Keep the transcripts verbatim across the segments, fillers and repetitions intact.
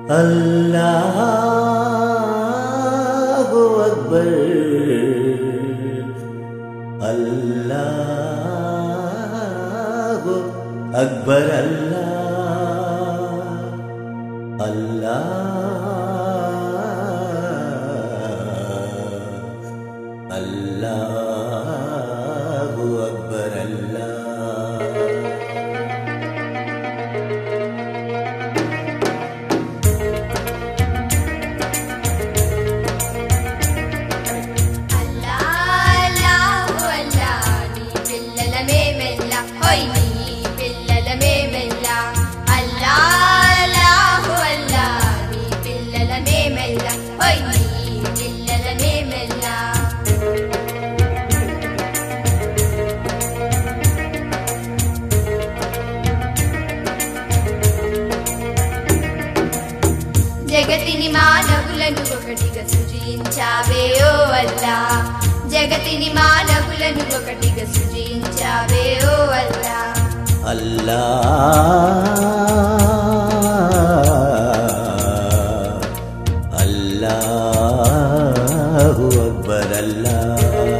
अल्लाहु अकबर अल्लाहु अकबर अल्लाह अल्लाह अल्लाहु अकबर अल्लाह। జగతిని మానవులను ఒకటిగా సృజించావే ఓ అల్లా, జగతిని మానవులను ఒకటిగా సృజించావే ఓ అల్లా అల్లాహ్ అల్లాహు అక్బర్ అల్లాహ్।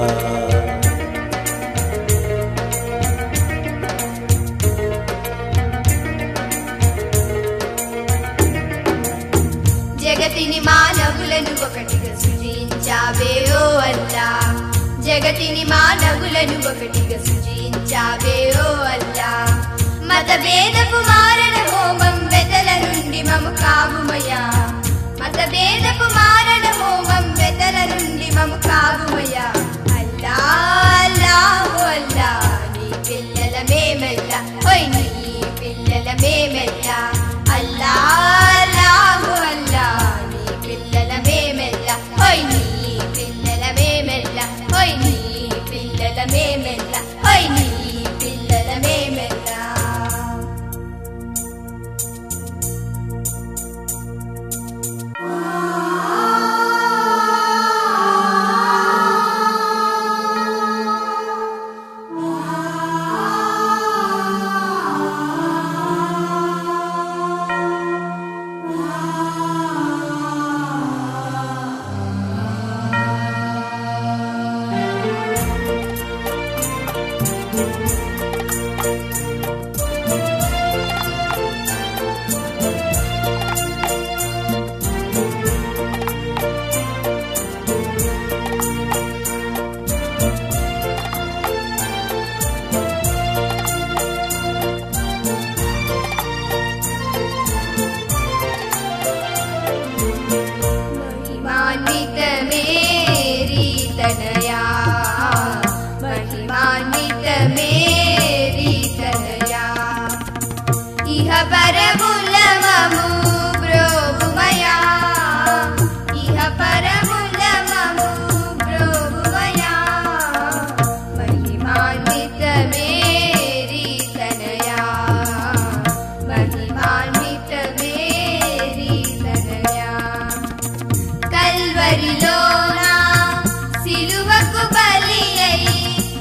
జగతిని మానవులను ఒకటిగా సృజించావే ఓ అల్లా, జగతిని మానవులను ఒకటిగా సృజించావే ఓ అల్లా। మత భేదపు మారణ హోమం వెతల నుండి మము కావుమయ్యా, మత భేదపు మారణ హోమం వెతల నుండి మము కావుమయ్యా। అల్లా అల్లాహు అల్లా నీ పిల్లల మేమెల్లా, ఓయ్ నీ పిల్లల మేమెల్లా। అల్లా అల్లాహు అల్లా నీ పిల్లల మేమెల్లా, ఓయ్ నీ పిల్లల మేమెల్లా, ఓయ్ నీ పిల్లల మేమెల్లా, ఓయ్ నీ పిల్లల మేమెల్లా। महिमान्वित मेरी तनया, महिमान्वित मेरी तनया, इह परमुलममु ब्रोवुमया, इह परमुलममु ब्रोवुमया। महिमान्वित मेरी तनया, महिमान्वित मेरी तनया। కల్వరిలోనా సిలువకు బలి అయి,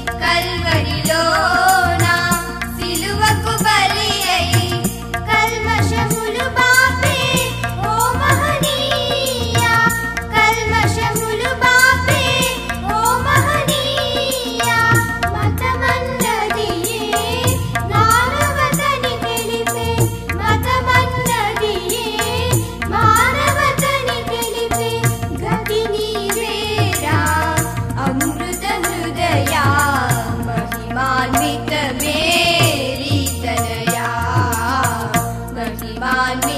కల్వరిలోనా సిలువకు బలి అయి, కల్మషములు బాపే ఓ మహనీయ, కల్మషములు బాపే ఓ మహనీయ। మతమన్నదియే మానవతని తెలిపే, మతమన్నదియే మానవతని తెలిపే, గతి నీవేరా అమృత హృదయా। महिमान्वित मेरी तनया, महिमान्वित